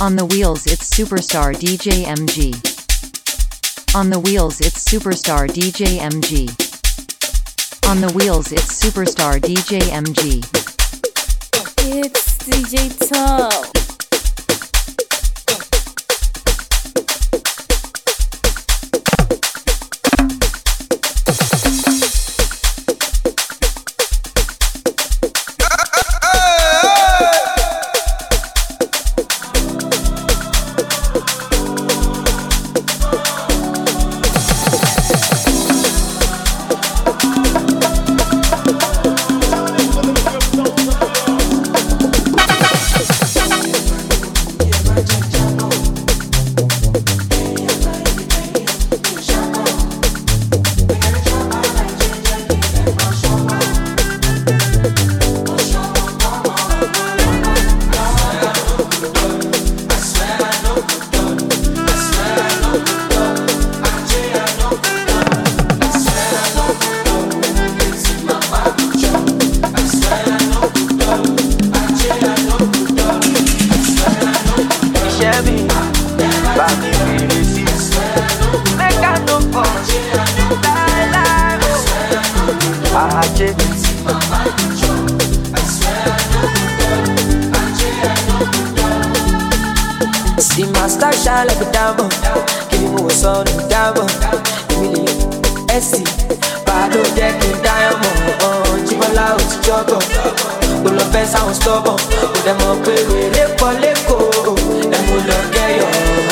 On the wheels it's superstar DJ MG. On the wheels it's superstar DJ MG. On the wheels it's superstar DJ MG. It's DJ Top. See my star shine like a diamond. Give me more sun and diamond. Emily, Essie, Bado Jack and diamond. Chibola o ti jogo. Go lo fẹ́ sound stubborn. Go dem mo pe we lepo leko. Dem mo lo keyo.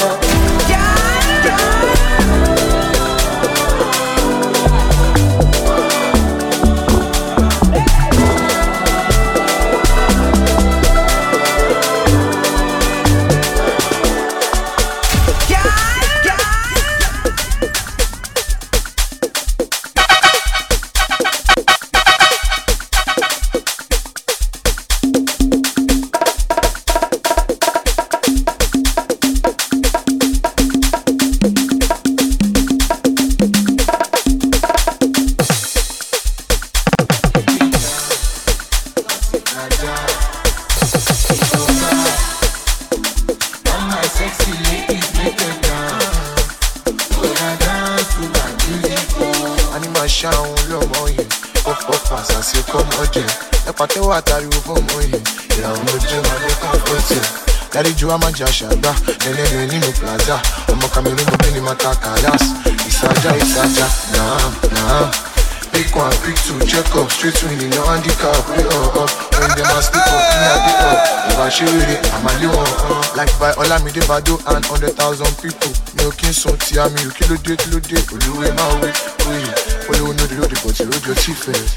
Ju amaja shagba, nene nínú plaza. Ọmọ Cameroon mo bini mata kalas. Isaja, nah. Pick one, pick two, check up, straight winning, no handicap. We up. When them a speak up, me a get up. If I show it, I'm a live like by Olamide Bado and 100,000 people. No king son tia me, kilo day. Oluwe ma we. Follow no the road, but you road your chief first.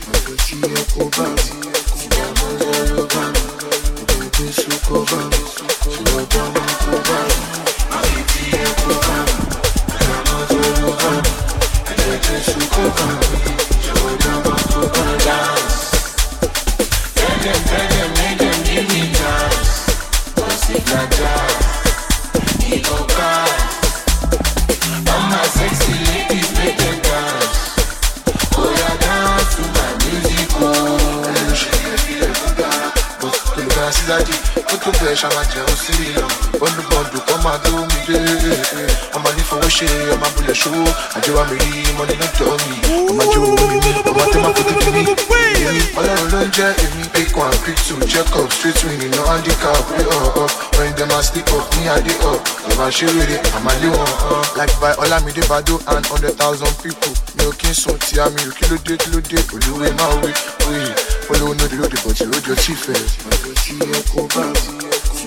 I'ma jealousy, bọ́ndù kọ́ máa tó mi dé. Ọmọ ní fowó ṣe, ọmọ abúlé ṣó. Àjẹwà mi rí mọ́ni lọ́jọ́ mi. Ọmọ àjò mi ní, ọmọ tẹ́ máa fojú di mí. Ọlọ́run ló ń jẹ́ èmi. Pick one, pick two, check up, straight winning, no handicap. We up. When them a sleep up, me a day up. If I ṣe rere, I'm a lé wọn. Like by Olamide Bado and 100,000 people. Mi ò kí n sùn tí a mi ò kí ló dé. Olúwe máa wí. Follow no the road, but you road your chief first. Ọjọ́ tí ẹ kó bá mi.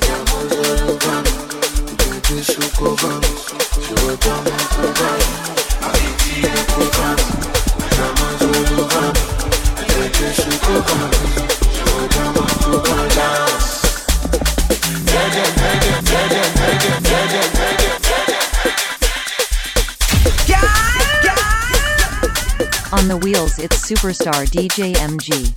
On the wheels it's superstar DJ MG.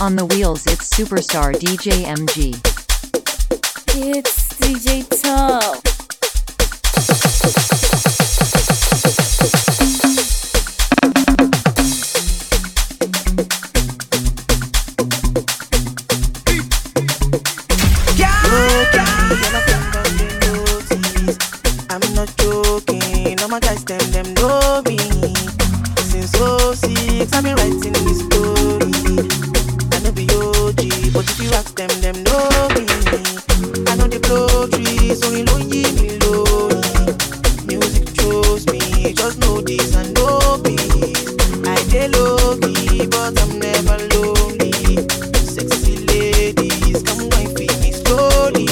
On the wheels it's superstar DJ MG. It's DJ Top. I'm not joking, all my guys them know me. Since 06, I've been writing this story. I know be OG, but if you ask them know me. I know they blow trees, only low me lonely. Music chose me, just know this and know peace. I get low key, but I'm never lonely. Sexy ladies, come and feed me slowly.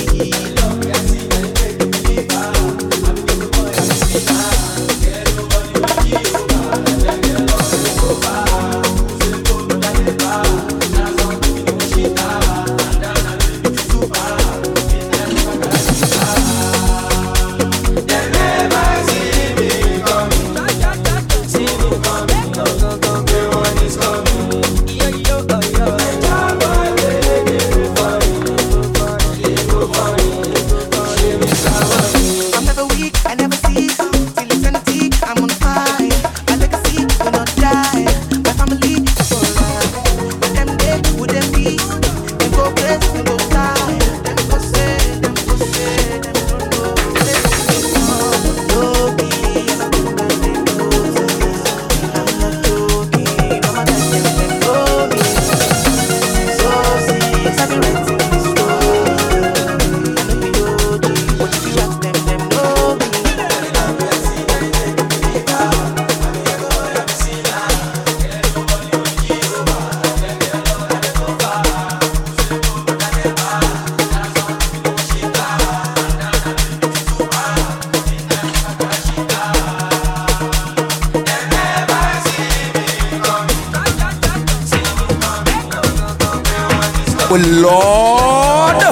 Well, Lord.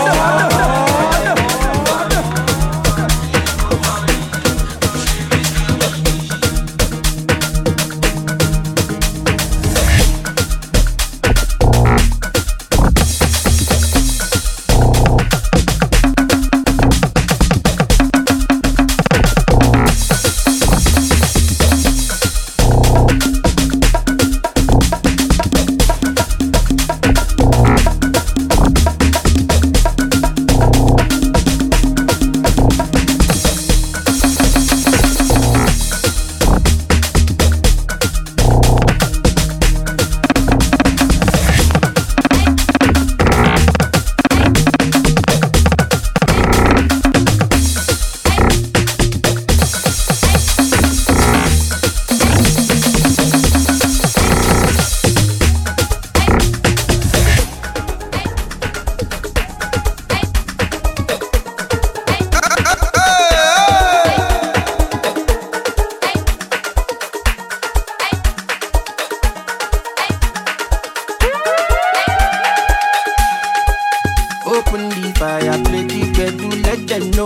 Open the fire, play the bedroom, let them know.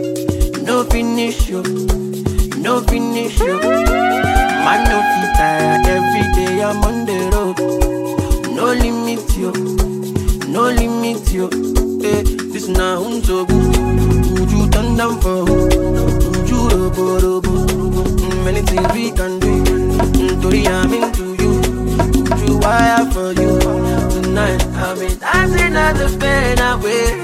No finish you, no finish you. Man, no fit tire, every day I'm on the road. No limit you, no limit you. Hey, this now so good. Would you turn down for who? Would you robo? Many things we can do. Tori, I'm into you. Would you wire for you? Tonight I've been dancing at the bed away.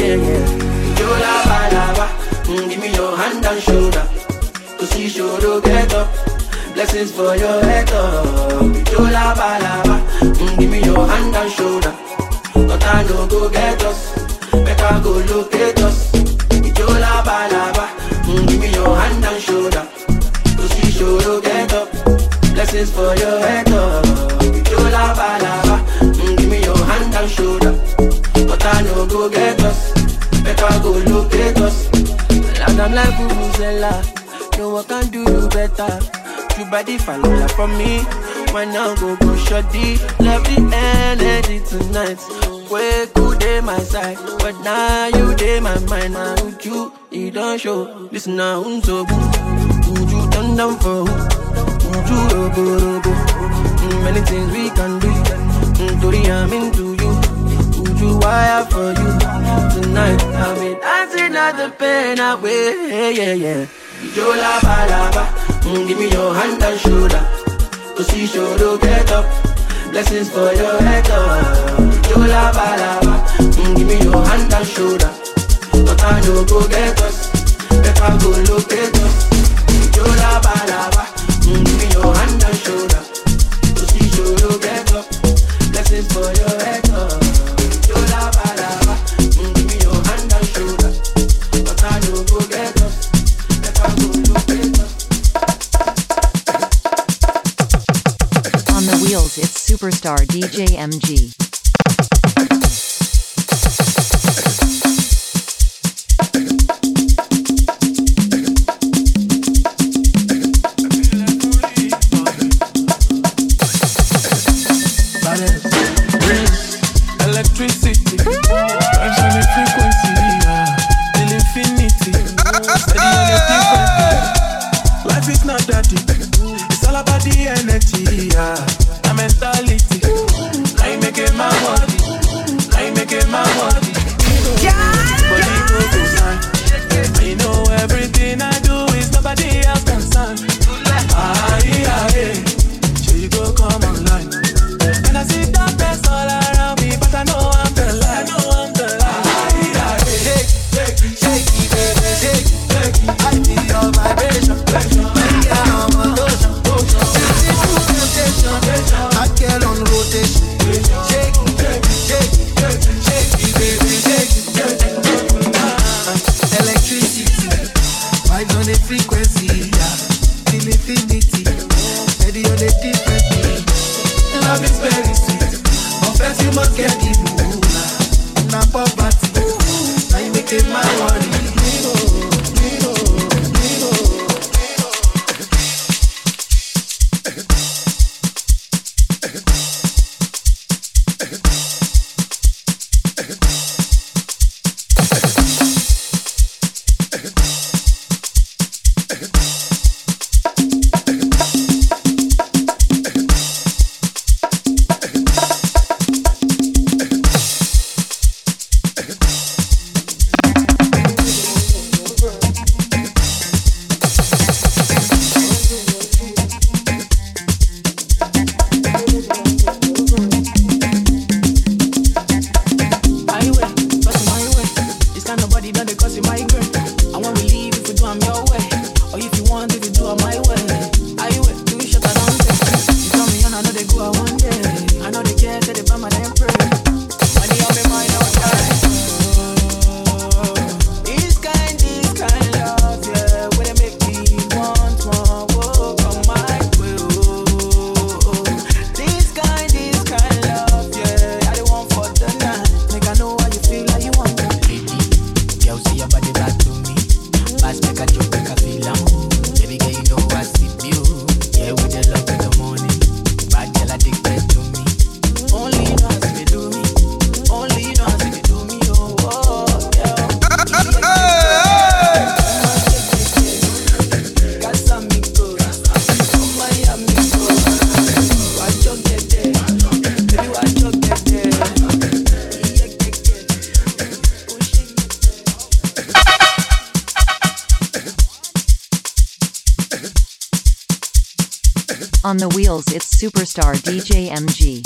You lava, give me your hand and shoulder. To see shoulder get up. Blessings for your head up. You lava, give me your hand and shoulder. But I no go get us. Better go locate us. You lava, give me your hand and shoulder. To see shoulder get up. Blessings for your head up. You lava, give me your hand and shoulder. But I no go get us. Better go locate us. And I'm like Vuvuzela. No one can do you better. You body follow from me. Why now go shorty. Love the energy tonight. Way good day my side. But now you day my mind. Would you don't show. Listen now, so good. Would you turn down for who? Would you robo? Many things we can do. Story I'm into you. Would you wire for you? Tonight I've been dancing at the pain away. Yeah. Yo la ba, give me your hand and shoulder. To see shoulder get up. Blessings for your head up. Yo la ba, give me your hand and shoulder. But I know go get us. Better go locate us. Yo la ba, give me your hand and shoulder. To see shoulder get up. Blessings for your head up. Yo la ba, give me your hand and shoulder. But I know go get us. Better go locate us. On the wheels it's Superstar DJ MG. Electricity, vibes on the frequency, till infinity. Steady on the different. Life is not that deep. It's all about the energy, the mentality. Now you make it my body. Now you make it my body. Body goes inside. And you know everything I do is nobody else concerned. So you go come online. And I see darkness all around me, but I know I'm the light. Shake it, baby, shake it. I feel your vibration. When you're on my lotion. I get on rotation. Shake it, baby, shake it. Electricity, vibes on the frequency, till infinity. Steady on the different beat. Love is very sweet, but first you must get the mood. Now poverty, now you make it my worry. On the wheels it's Superstar DJ MG.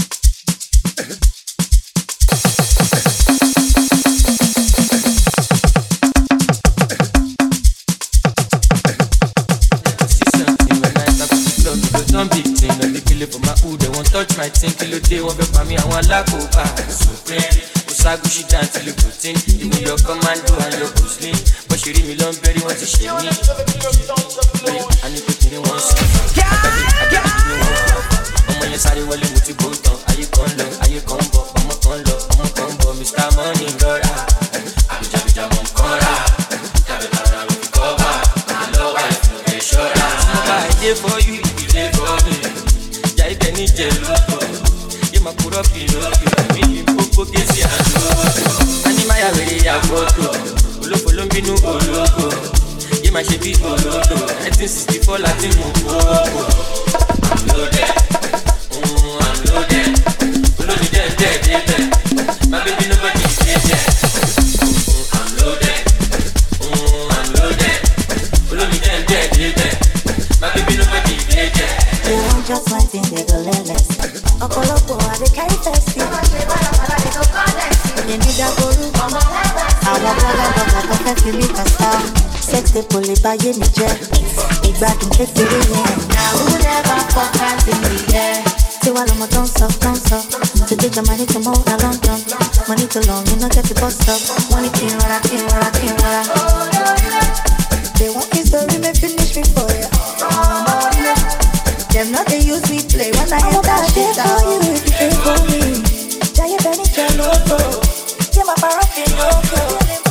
Don't be thing, not the killer for my hood. They won't touch my thing, kill a day, won't be for me, I want lack of Supreme, Usagushi dance till you put in. You know your commando and your Bruce Lee. But she read me long, very want to shame me. I need to get in one song. I got it, I'm on your side, well, with you both on. Are you con low, are you combo? I'm a con low, I'm a combo, Mr. Money, girl. I'm a conra. Cover, my low wife, no get short. I did for you. You ma put up in me, Popo Kesi and Animaya very a photo. Olofolombinu Ologo. You ma shebi Olodo. 1964 Latin Moko. I'm loaded. I'm loaded. Loaded. My baby nobody says yeah. I'm loaded. I'm loaded. Follow me then dead. My baby nobody says yeah. They want just one thing, they go less. Okolopo, they carry thirsty. They need a guru. Our brother, feel it a star. Sex the pulley by any jet. Ìgbádùn kékeré yẹn. Now who never fuck hands in the air? Tiwa lomo don't stop. To take the money to move a long jump. Money too long, you know get the bus stop. Money kinwara. They want me story, may finish me for ya. Them not they use me play when I hit that shit down. For you if you pay for me. Giant Benny Loco. Yeah, my parrot loco.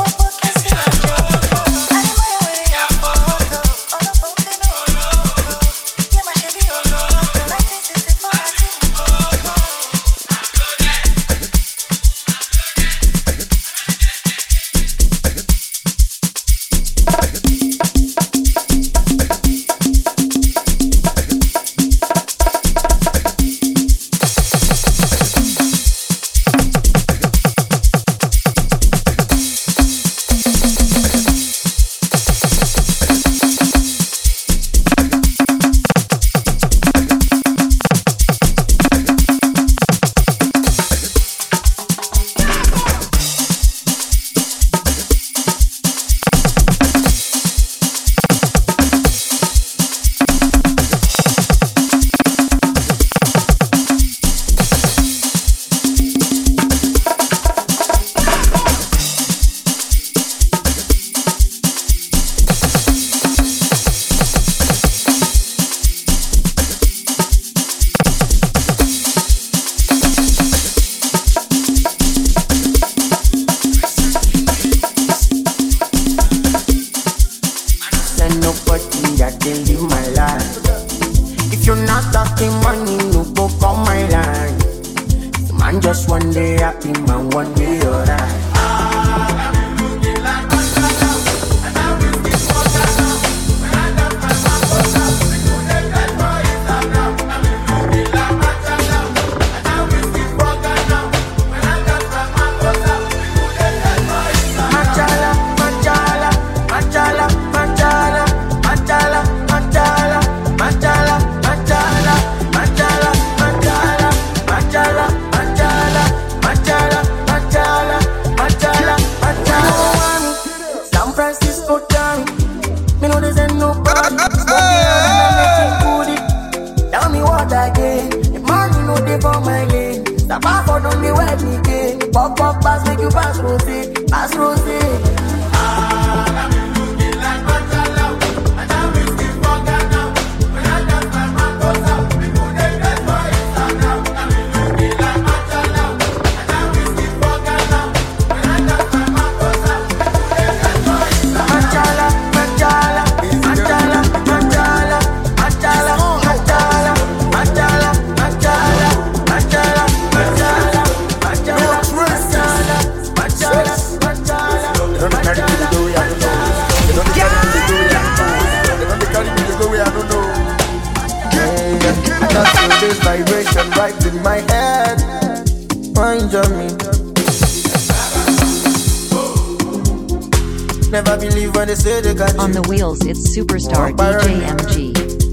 On the wheels, it's superstar DJ MG.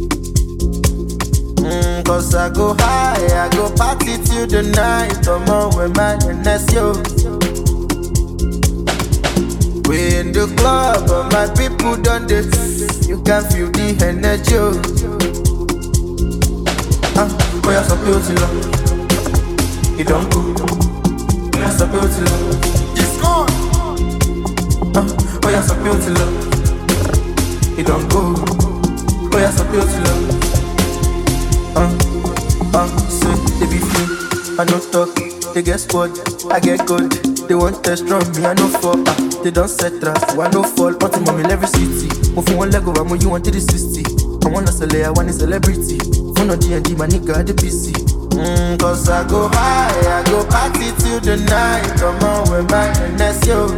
Cause I go high, I go party till the night. Come on with my NSO. We in the club, but my people done this. You can feel the energy. Oh, you're so beautiful. You don't go. You're so beautiful. It's gone. Oh, you're so beautiful. You don't go. Oh, you're so beautiful. So they be free. I don't talk. They get spot. I get good. They want test from me. I no fall. They don't set trap. So I no fall. Want to mommy every city. Move from one leg over. Move you want to the 60. I want to sell. I want a celebrity. Phone on D&D. My nigga at the PC. Cause I go high. I go party till the night. Come on with my NSO.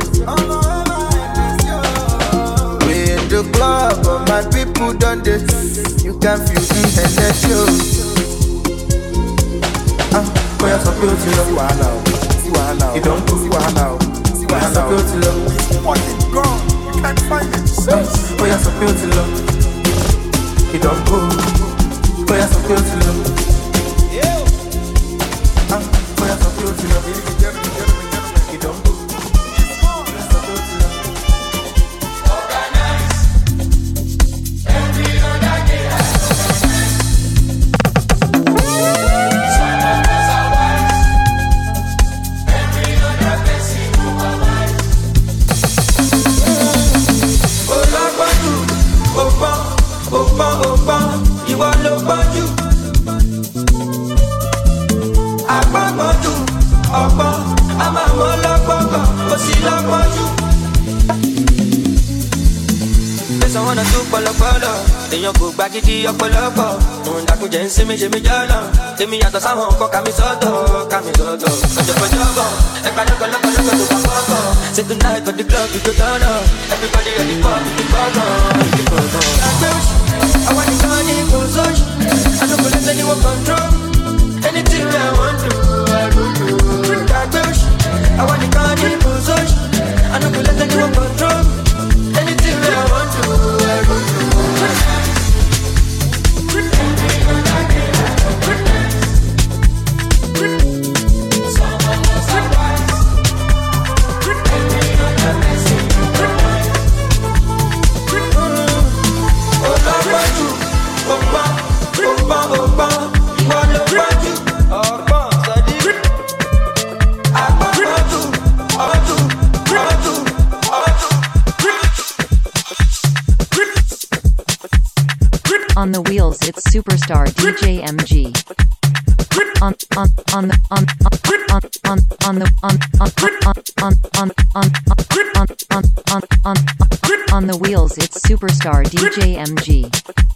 The club, but my people done this. You can feel the energy. Oh yeah, so beauty love. See wahala. You don't go. See wahala. See wahala. So beauty love. It's fucking gone. You can't find it. Oh yeah, so beauty love. You don't go. Oh yeah, so beauty love. Oh yeah, so beauty love. You don't go. Èèyàn kò gba gidi ọ̀pọ̀lọpọ̀ òun dàkúnjẹ́ ń sinmi ṣe mí jọ́nà tèmi yàtọ̀ sáwọn nǹkan kàmí sọ́tọ̀ ọjọ́kọjọ́bọ̀ ẹ̀ka lọ́kọ̀lọ́kọ̀lọ́kọ̀ tó bá fọ́kọ̀ say tonight for the club you go turn up everybody ready for the gbọ̀ngàn. Àwọn nìkan ní kò sóṣù I no go let anyone control anything I want to I go do. Àwọn nìkan ní kò sóṣù I no go let anyone control anything I want to I go do. On the wheels, it's superstar DJ MG. On the wheels, it's superstar DJ MG.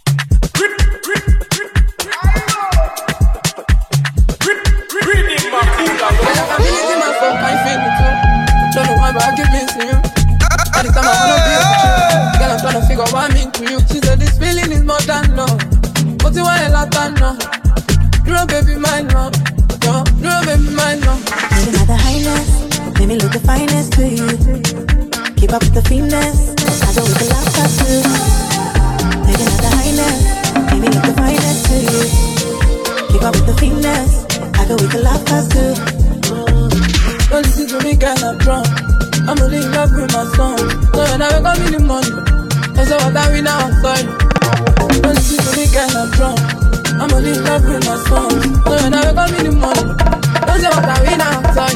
Don't know why, but I keep missing you. Anytime I wanna be with you, girl, I'm trying to figure what I mean to you. She said this feeling is more than love. But you want a lot of no. You're baby, my love. You're baby, my love. Living at the highness, make me look the finest to you. Keep up with the finesse, I go with the laughter too. Living at the highness, make me look the finest to you. Keep up with the finesse, I go with the laughter too. Don't listen to me, girl, I'm drunk. I'm only in love with my song. So when I wake up in the morning, I say what I win now, I'm sorry. Don't listen to me, girl, I'm drunk. I'm only in love with my song. So when I wake up in the morning, I say what I win now, I'm sorry.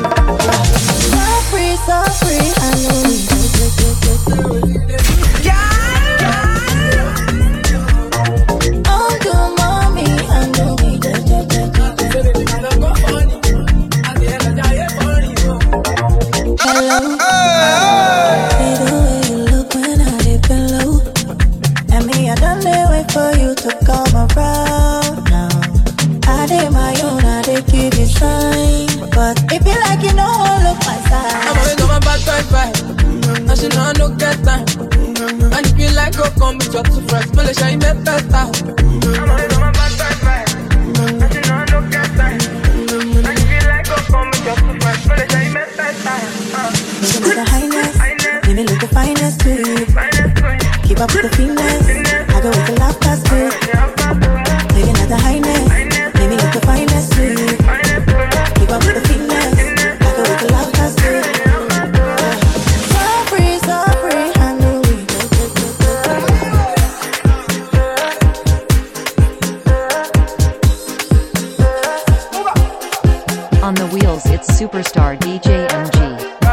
So free, I know you. Oh, good mommy, I know me. Hello. See the way you look when I dip below. And me, I done they wait for you to come around now. I did my own, I did give you sign. But if you like, you know, look my side. I'm always on my bad vibe. And she know I don't get time. And if you like, go come with your two friends. Smell it, shine that better. I'm always on my bad vibe. And she know I don't get time. And if you like, go come with your two friends. Smell it, shine that better. Living at the highness, make me look the finest to you. Keep up with the finesse, I go with the laughter too. Living at the highness, make me look the finest to you. Keep up with the finesse, I go with the laughter too. So free, I know we. On the wheels, it's superstar DJ MG.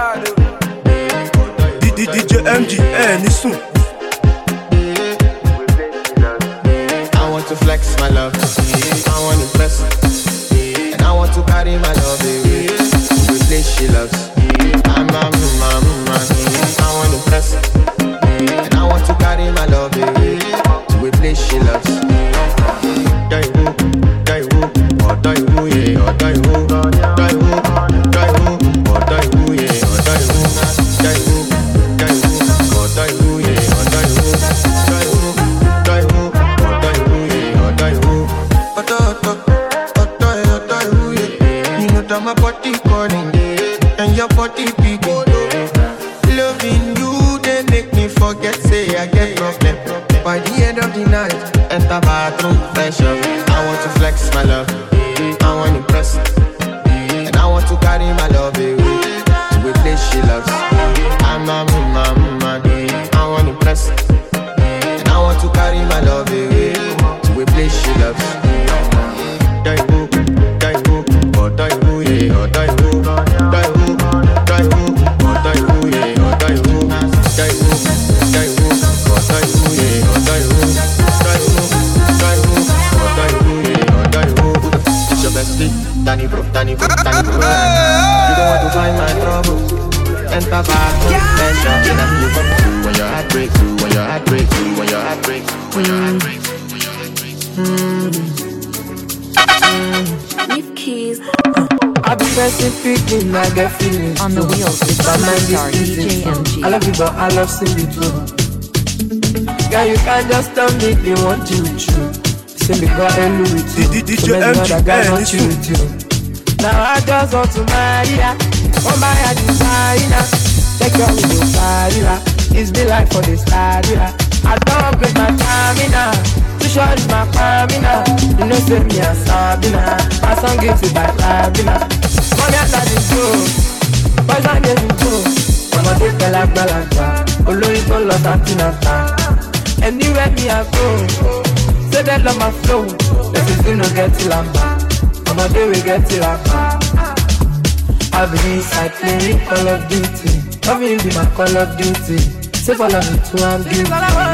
DJ MG, listen. I want to flex my love, I want to impress, and I want to carry my love away to the place she loves. I want to impress, and I want to carry my love away to a place she loves. forget, say I get problem. By the end of the night, enter bathroom, fresh up. I want to flex my love, I want to impress, and I want to carry my love away to a place she loves. I'm a man, I want to impress, and I want to carry my love away to a place she loves. Daibu, Daibu, oh Daibu, yeah, oh Daibu, Daibu, Daibu, oh Daibu, yeah, oh Daibu, Daibu, Daibu, oh Daibu, yeah, oh Daibu, Daibu, Daibu, oh Daibu, yeah, oh Daibu. It's your bestie, Danny bro, Danny bro, Danny bro. You don't want to find my trouble. Enter back, tension, then I feel come through when your heart breaks through, when your heart breaks through, when your heart breaks through, when your heart breaks through, when your heart breaks through. With keys. I be specific, I get feelings. On the wheels, it's Superstar DJ MG. I love you, but I love Cindy too. Girl, you can't just tell me they want you with you. Say me got a Louis with you. DJ MG, want you with you. Now I just want to marry ya. Oh my designer. Take your little fire. It's me like for this fire. I don't upgrade my stamina. Too short is my stamina. You know say me a Sabina. My song gives it like Sabina. Mommy and daddy too. Boys and girls too. I'ma take a like balaka. Olórí tó lọ Santinata. Anywhere me I go. Say they love my flow. This is you no get till I'm back. I'ma do we get till I'm back. I've been inside playing Call of Duty. Loving be my Call of Duty. Say follow me to I'm guilty.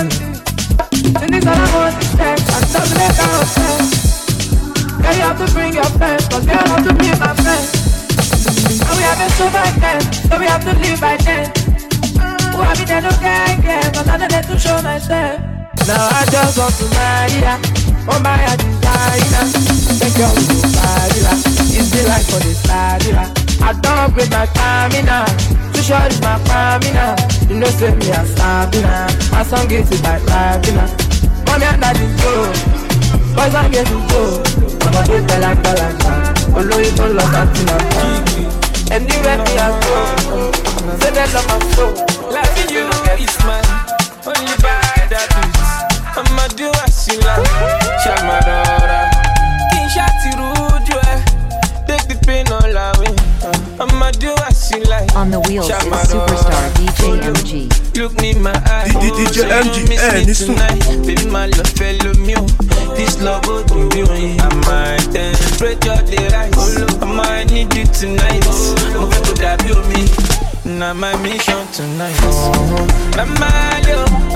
And this all I want is sex. I don't make out of sex. Girl, you have to bring your friends, but girl, have to be my friend. And we have been so by then, so we have to live by then. Who have been there to care, but I'm not there to show myself. Now I just want to marry ya. Oh my designer. Take your little fire. It's the life for this fire. I don't upgrade my stamina. Too short is my stamina. You know say me a Sabina. My song gets it like Sabina. Mommy and daddy go. Boys and girls go. I'ma do it like Balaka. Olórí tó lọ Santinata. Anywhere me I go. Say they love my soul. Loving you is mine. Only by that beat. I'ma do what you like. Shamadora. King Shati Ruju. Take the pain all away. I'ma do what you like. On the wheels, it's Superstar DJ MG. Look me in my eye. DJ MG, miss me tonight. Baby, my love fellow me. This love will do you. I might temperature the rise. I might need you tonight. I'm going to dab you me. Now my mission tonight. Namali,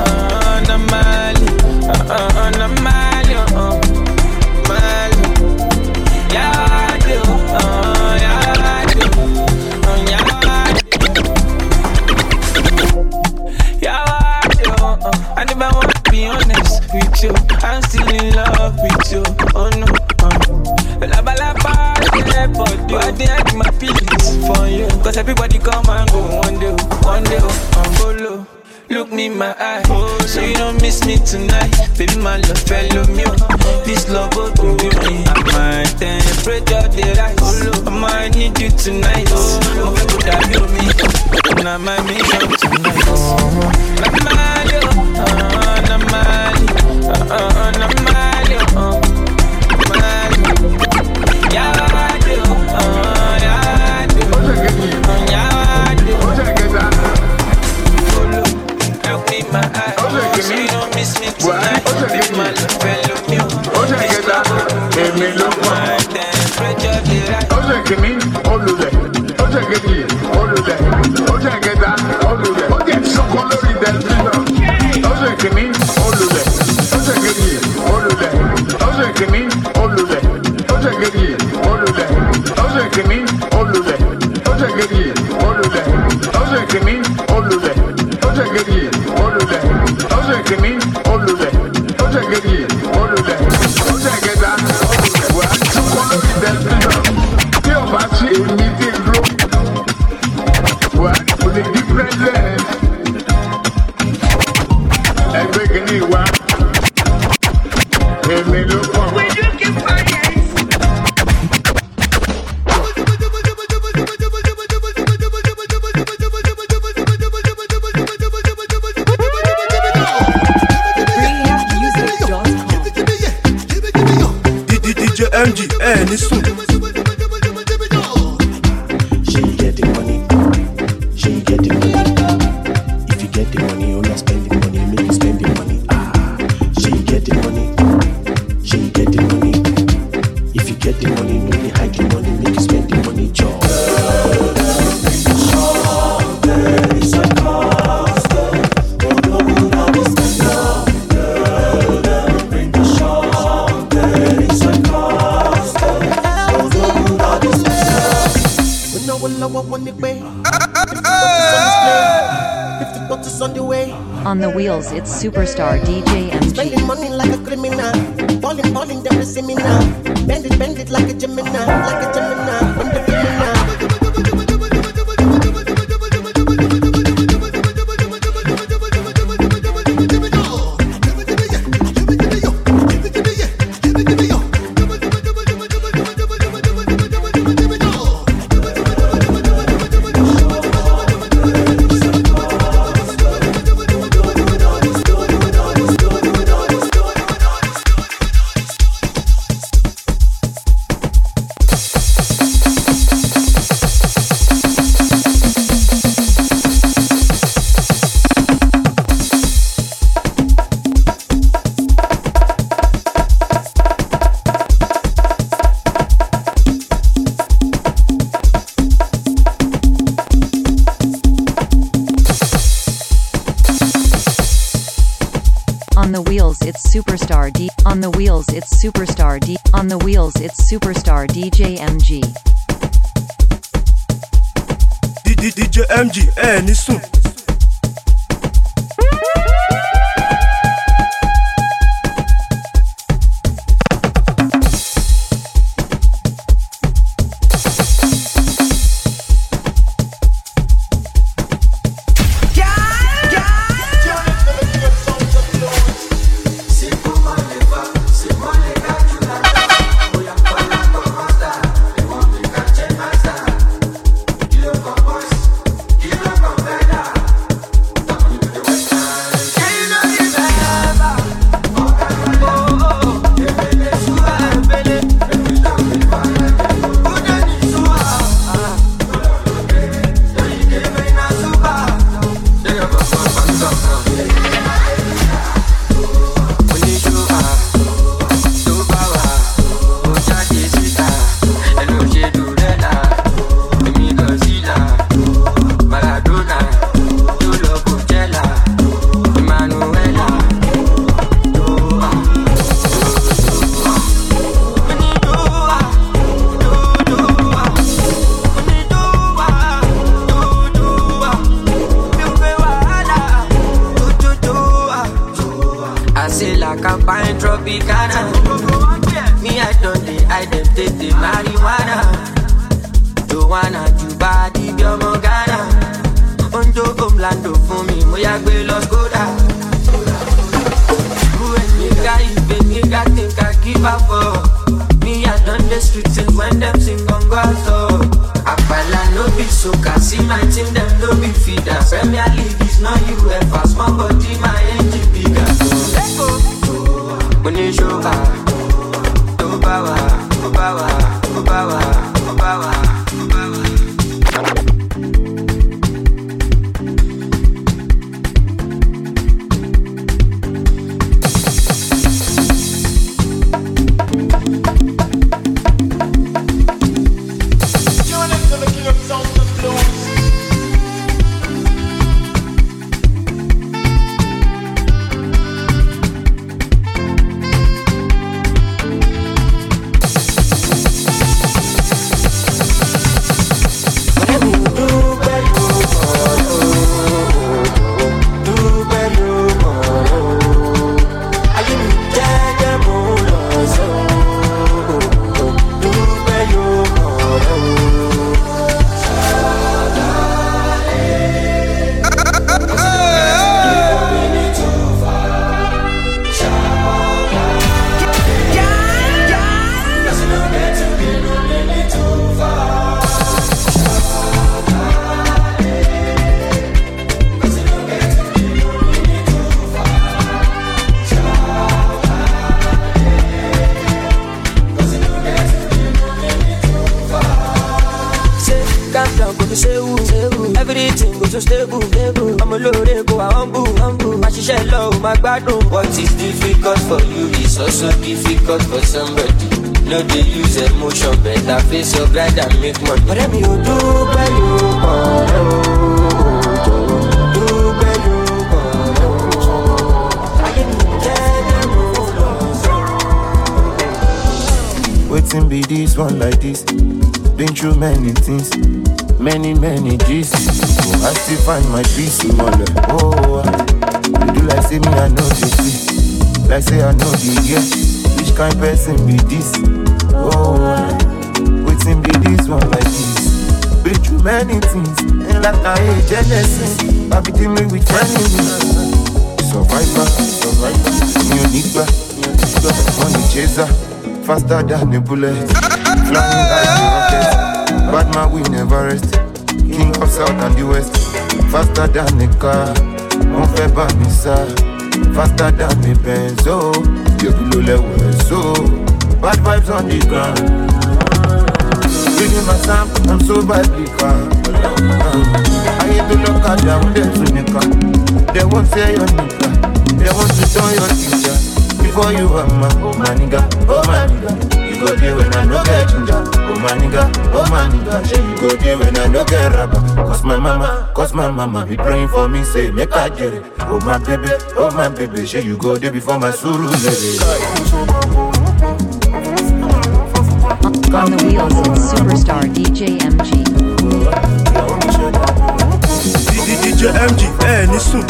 Namali, Namali, Mali. Yadu, Yadu, Yadu. I never want to be honest with you. I'm still in love with you. Oh no, Laba laba, I did my feelings for you. Cause everybody come and go one day, follow. Look me in my eye, so you don't miss me tonight. Baby, my love fellow me. This love will do me. My temperature the rise. I might need you tonight. I'm gonna put that on me. Now my mission tonight. Namali, Namali, Namali, Namali. Yadu, Yadu, Yadu. Look me in my eyes, so you don't miss me tonight. Baby, my love fellow me. This love will do me. My temperature the rise. ní sùn. She get the money. She get the money. If you get the money, you not spend the money. Make you spend the money. She get the money. She get the money. If you get the money, no dey hide the money. Make you spend the money, job. On the wheels, it's superstar DJ MG. Spending money like a criminal. Balling, them see me now. Bend it like a Gemini, like a Gemini. I'm the criminal. On the wheels, it's superstar D. On the wheels, it's superstar D. On the wheels, it's superstar DJ MG. DJ MG, ní sùn. stable. I'm a load, go humble. My shisha low, my gbadun. What is difficult for you is also difficult for somebody. No, they use emotion, better face your grind and make money. But let me do waiting be this one like this. Been through many things, many G's. Oh, I still find my peace. Oh, you do like say me, I know the see. Like say I know the year. Which kind person be this? Oh, waiting be this one like this. Been through many things, and like I hate Genesis. I be dealing with enemies. Survivor, Munich, money chaser. Faster than a bullet, flying like a rocket. Bad man, we never rest. King of South and the West. Faster than a car, on fait pas ça. Faster than a benzo, you below level so. Bad vibes on the ground. Bringing my Sam, I'm so badly calm. I hate to look at them, they're so nigga. They won't say your nigga, they want to turn your teacher. Before you are my, oh my nigga, you go there when I no get ginger. Oh my nigga, you go there when I no get rubber. Cause my mama be praying for me, say make I get it. Oh my baby, say you go there before my suru lady. On the wheels, it's Superstar DJ MG. DJ MG, listen.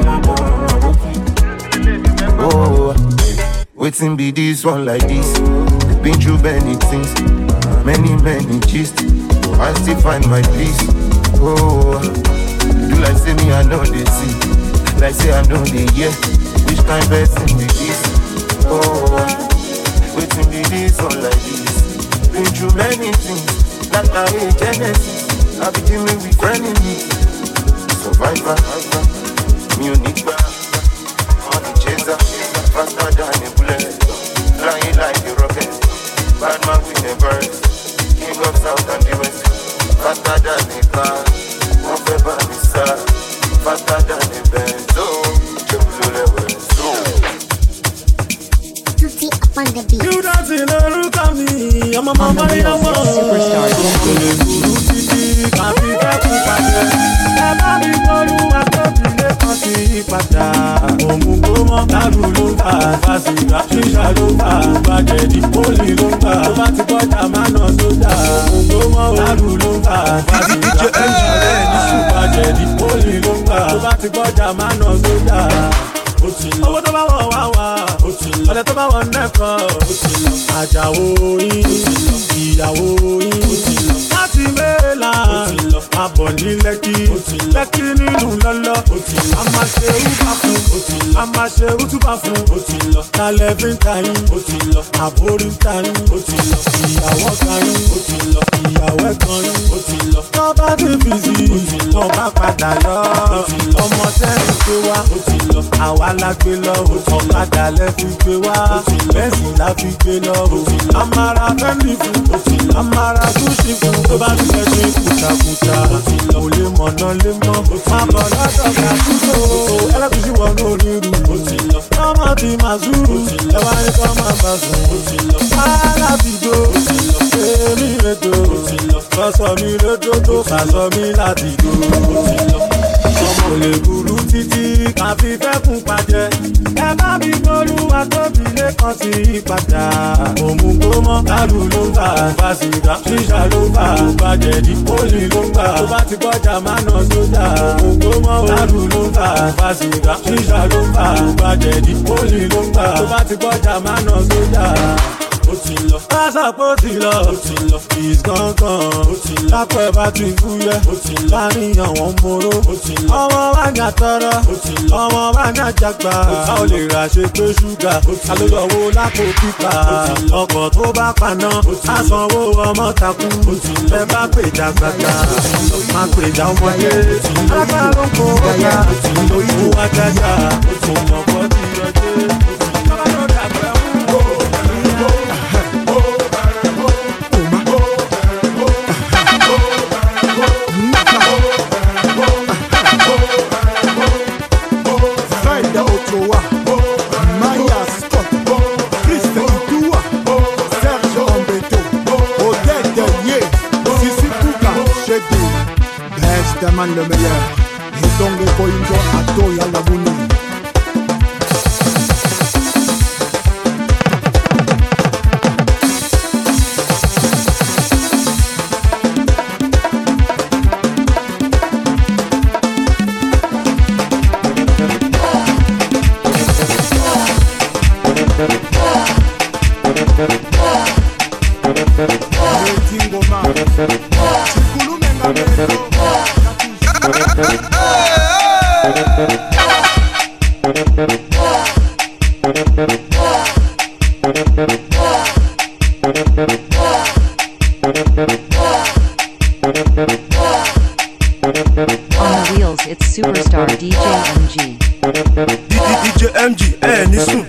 Oh, waiting be this one like this. Been through many things, many gist. I still find my peace. Oh, do like say me, I know they see. Like say I know they hear. Which kind of person be this? Oh, waiting be this one like this. Been through many things, like I hate Genesis. I be dealing with enemies. Survivor, Munich, money chaser. Faster than a bullet, flying like a rocket. Bad man, we never rest. King of South and the West. Faster than a car, on fait pas ça. Faster than a benzo, je vous le Tutti up on the beat. You dancing, look at me. I'm a mama, I'm a Superstar DJ MG. Ìpàdà òmùgbò mọ́ dàrú ló ń bá fásitì ṣíṣà ló ń bá gbàjẹ̀dì pólì ló ń bá tó bá ti bọ́jà máa nà sójà òmùgbò mọ́ dàrú ló ń bá fásitì ṣíṣà gbàjẹ̀dì pólì ló ń bá tó bá ti bọ́jà máa nà sójà. Owó tó bá wọ̀ wá wá, ọ̀lẹ́ tó bá wọ̀ nẹ́kọ̀ọ́, àjàwó yín, ìyàwó yín, láti mẹ́la, àbọ̀ ní lẹ́kí, lẹ́kí nínú lọ́lọ́, a máa ṣe úbà fún, a máa ṣe útúbà fún, lálẹ́ fi ń ta yín, àbórí ń ta yín, ìyàwó kan yín, ìyàwó ẹ̀kan yín, tó bá ti fi sí, tó bá padà yọ, ọmọ tẹ́rì pé wá, àwa la gbé lọ, ọ̀kadà lẹ fi gbé wá, bẹ́ẹ̀sì la fi gbé lọ, amara fẹ́mi fún, amara gúúsì fún, tó bá ti fẹ́ ṣe kùtàkùtà, ò lè mọ̀nà lé mọ́, má bọ̀ lọ́dọ̀ kàtúntò, ẹlẹ́kùsí wọnú onírú, ọmọ ti máa zúrù, ẹwà ní kọ́ máa bá sùn, alábìdó, èmi rètò, sọ́sọ́ mi rètò tó kàsọ́ mi láti dò. Ọmọ lè burú títí ká fi fẹ́ kún pàjẹ́. Ẹ bá mi gbólúwa tóbi lẹ́kàn sí ìpàdà. Òmùgbò mọ́ dàrú ló ń bá fásitì ṣíṣà ló ń bá gbàjẹ̀dì pólì ló ń bá. Tó bá ti bọ́jà máa nà sójà. Òmùgbò mọ́ dàrú ló ń bá fásitì ṣíṣà ló ń bá gbàjẹ̀dì pólì ló ń bá. Tó bá ti bọ́jà máa nà sójà. Ó ti lọ. Pásàpọ̀ ó ti lọ. Ó ti lọ. Ìsgangan. Ó ti lọ. Lápẹ̀ bá ti fúyẹ́. Ó ti lọ. Láàrin àwọn moro. Ó ti lọ. Ọmọ wa ní àtọ́rọ́. Ó ti lọ. Ọmọ wa ní àjàgbá. A ò lè rà ṣe pé ṣúgà. Ó ti lọ. Alólọ́wọ́ lápò pípa. Ó ti lọ. Ọkọ̀ tó bá paná. Ó ti lọ. Àsanwó ọmọ takú. Ó ti lọ. Ẹ bá pèjà gbàgbà. Má pèjà ọmọdé. Ó ti lọ. Alágbára ló ń kó ọ̀yà. Ó ti lọ. Ìwú ajájà. Ó ti lọ. Ọkọ̀ ti yọjé. Victoria Laguna. On the wheels, it's superstar DJ MG. DJ MG, nisun.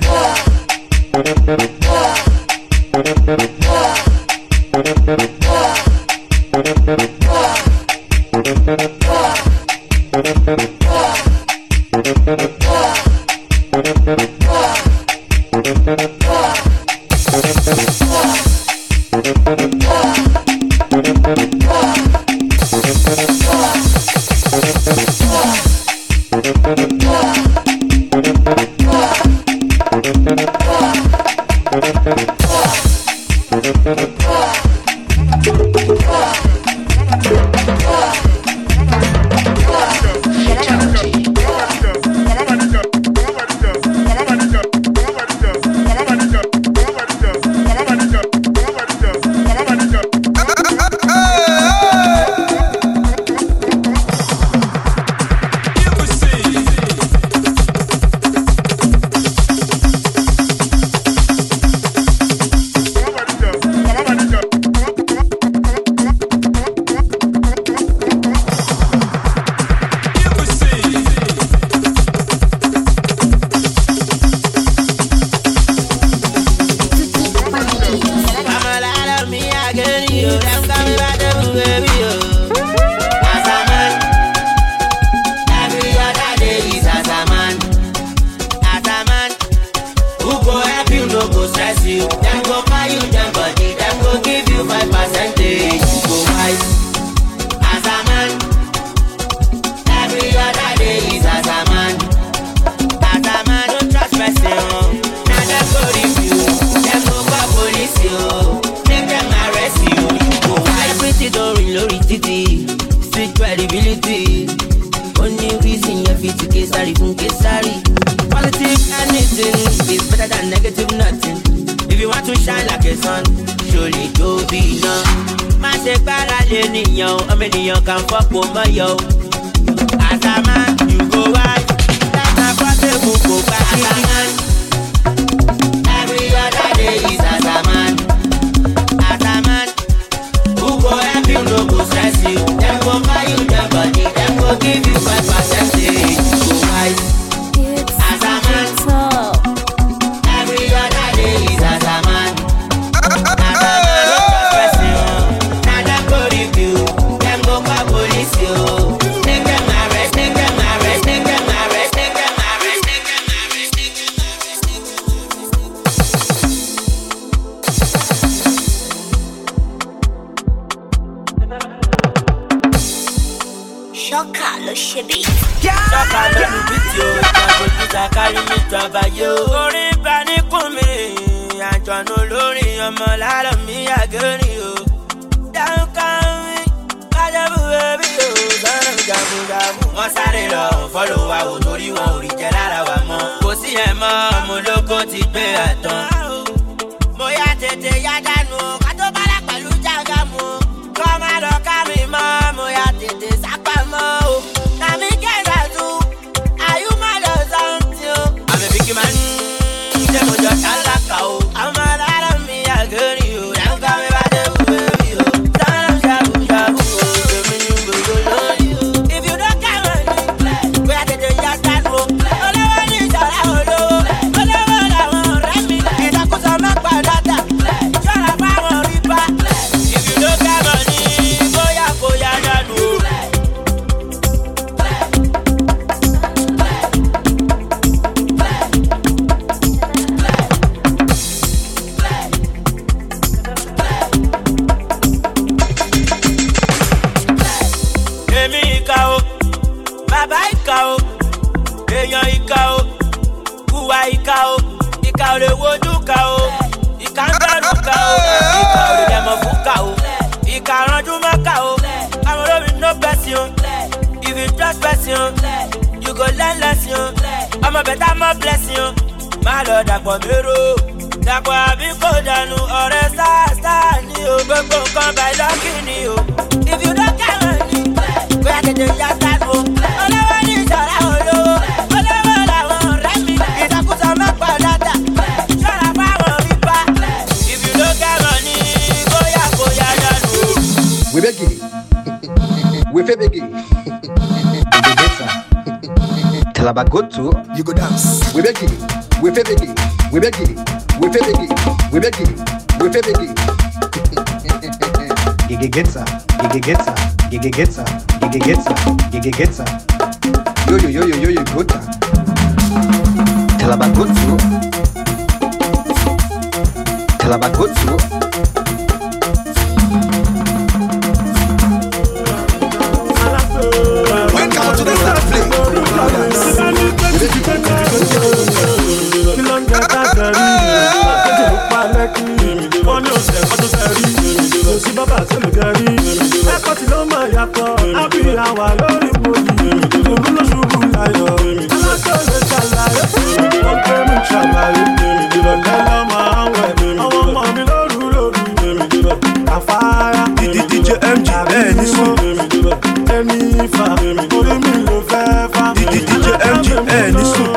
Para èèyàn ìka o hùwà ìka o ìka ò lè wojú ka o ìka ń bẹ̀rù ka o ìka ò lè dẹ̀mọ̀ fún ka o ìka ránjú mọ́ ka o àwọn olórin no person o if you trust person you go learn lesson ọmọ bẹ̀tà mọ́ blessing o má lọ dàpọ̀ mérò dàpọ̀ àbí kò dànù ọ̀rẹ́ sáà ní o gbogbo nǹkan by lucky ni o if you don't get money bóyá tètè já sánú o olówó ní ìṣọ̀rá olówó olówó làwọn ọ̀rẹ́ mi ìtakùsọ mọ́pọ̀ dáadáa ṣọ́ra fáwọn bíbá if you don't get money bóyá kò yá dànù o. Webegi, Wefebegi, Talabagoto, you go dance. Webegi, Wefebegi, Webegi, Wefebegi, Webegi, Wefebegi. Gigegetsa, Gigegetsa, Gigegetsa, Gigegetsa, Gigegetsa. Yo yo yo yo yo yo gota. Talabagoto, Talabagoto. Welcome to the Star Play. DJ MG, ní sùn. DJ MG, ní sùn.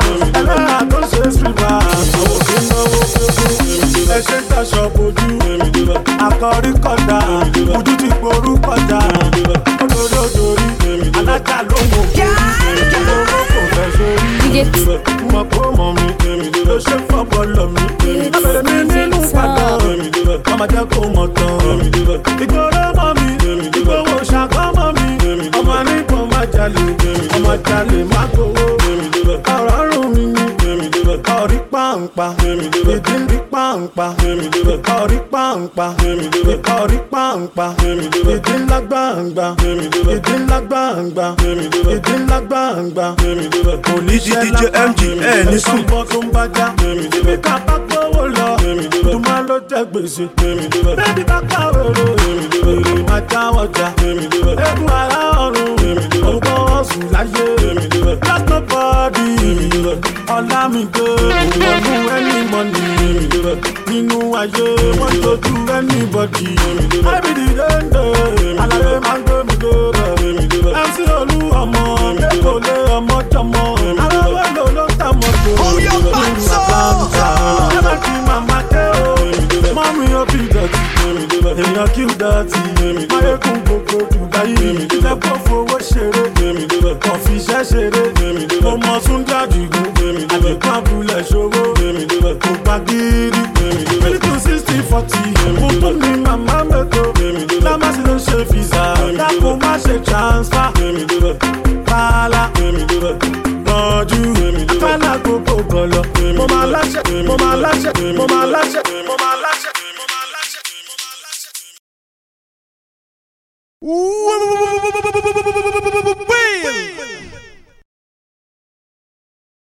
Ẹṣẹ́ ń taṣọ bojú, akọrí kọjá, ojú ti porú kọjá, olódódorí, alájà ló mọ̀ kó, owó kò fẹ́ sórí, mọ̀ kó mọ̀ mi, ló ṣe fọ́pọ̀ lọ mi, abẹ̀rẹ̀ mi nínú padà, ọmọ jẹ́ kó mọ̀ tán, ìgboro mọ̀ mi, ìgbowó ṣàkọ́ mọ̀ mi, ọmọ nípò má jalè, ọmọ jalè má gbowó, ọ̀rọ̀ rùn mi ní, ọ̀rí pàǹpà, ìdí ń bí pàǹpà, ọ̀rí pàǹpà, ọ̀rí pàǹpà, ìdí ńlá gbàǹgbà, ìdí ńlá gbàǹgbà, ìdí ńlá gbàǹgbà. DJ MG, ní sùn. Ọ̀pọ̀ tó ń bájá, ibi ká bá gbówó lọ, tó máa ló jẹ gbèsè. Bébí bá kàwé ro, èrè máa jáwọ́ jà. Eégún ara ọ̀run, ògbọ́n ọ̀sùn láyé. Just nobody, Ọlámídé, òwònú ẹni mọ́ni. Nínú ayé, wọ́n tójú anybody. Ábìdì dénde, àlàyé máa ń gbé mi dé. MC Olú ọmọ, Mẹ́kọ̀ọ́lé ọmọ jọmọ. Arọ́wọ́ ló ló ń ta mọ́tò. Nínú àbáńtà, ẹ má kí màmá dé o. Mọ́mí ó bí dọ̀tí, èèyàn kí ó dọ̀tí. Máyégún gbogbo Dubai, ilẹ̀ kó fowó ṣeré. Kọ̀fí iṣẹ́ ṣeré, mo mọ Súnjà Dìgún. Àdìgún abúlé ṣòwò, kò gbà gírí. 60-40, mo tó ní màmá mẹ́tò. Lámásì ló ṣe fìzà, dákò má ṣe transfer. Pààlà, rànjú, àkàlà gbogbo gọ̀lọ̀. Mo máa láṣẹ, mo máa láṣẹ, mo máa láṣẹ, mo máa láṣẹ.